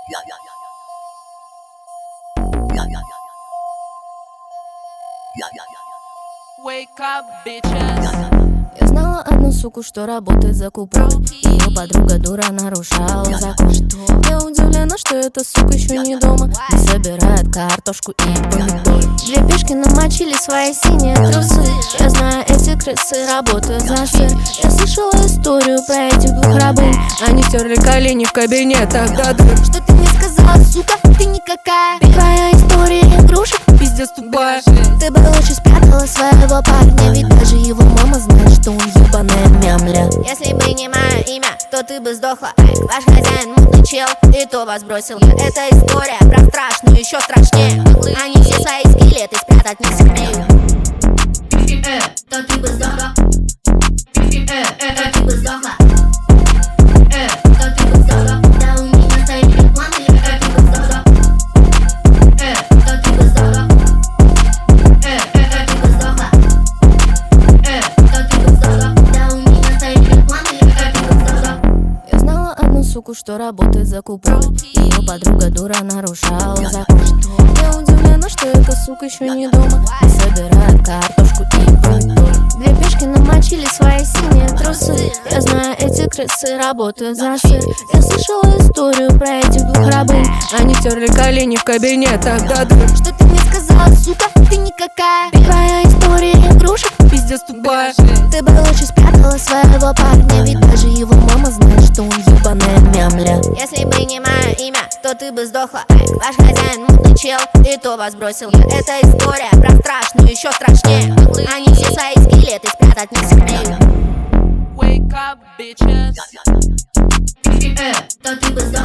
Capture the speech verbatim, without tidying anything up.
Yeah, yeah, yeah. Yeah, yeah, yeah. Yeah, yeah, yeah. Wake up, bitches. Yeah, yeah, yeah. Я знала одну суку, что работает за купон. Ее подруга дура нарушала закон. Я удивлена, что эта сука еще не дома и собирает картошку и помидоры. Две пешки намочили свои синие трусы. Я знаю, эти крысы работают за сыр. Я слышала историю про этих двух рабынь. Они терли колени в кабинетах до дыр. Что ты мне сказала, сука? Ты никакая. Твоя история игрушек пиздец тупая. Ты бы лучше спрятала своего парня, ведь даже его мама знает, что он ебаная мямля. Если бы не мое имя, то ты бы сдохла. Ваш хозяин мутный чел, и то вас бросил. Это история про страшную, еще страшнее. Они все свои скелеты спрятать не сумеют. Э, то ты бы сдохла. Э, э, то ты бы сдохла. Э, то ты бы сдохла. Да у меня стоит реклама, э, ты бы сдохла. Э, то ты бы сдохла. Э, э, э, ты бы сдохла. Э, то ты бы сдохла. Да у меня стоит реклама, э, ты бы сдохла. Я знала одну суку, что работает за купон. Ее подруга дура нарушала закон. Я удивлена, что эта сука еще не дома и собирает картошку и помидоры. Две пешки намочили свои синие трусы. Я знаю, эти крысы работают за сыр. Я слышала историю про этих двух рабынь. Они терли колени в кабинетах до дыр. Что ты мне сказала, сука? Ты никакая. Твоя история игрушек пиздец тупая. Ты бы лучше спрятала своего парня, ведь даже его мама знает, что он ебаная мямля. Если бы не мое имя, то ты бы сдохла. Ваш хозяин мутный чел, и то вас бросил. Это история про страшную, еще страшнее. Они все свои скелеты спрятать не сумеют. Wake up, bitches. Yeah, yeah, yeah. Э, то ты бы сдохла.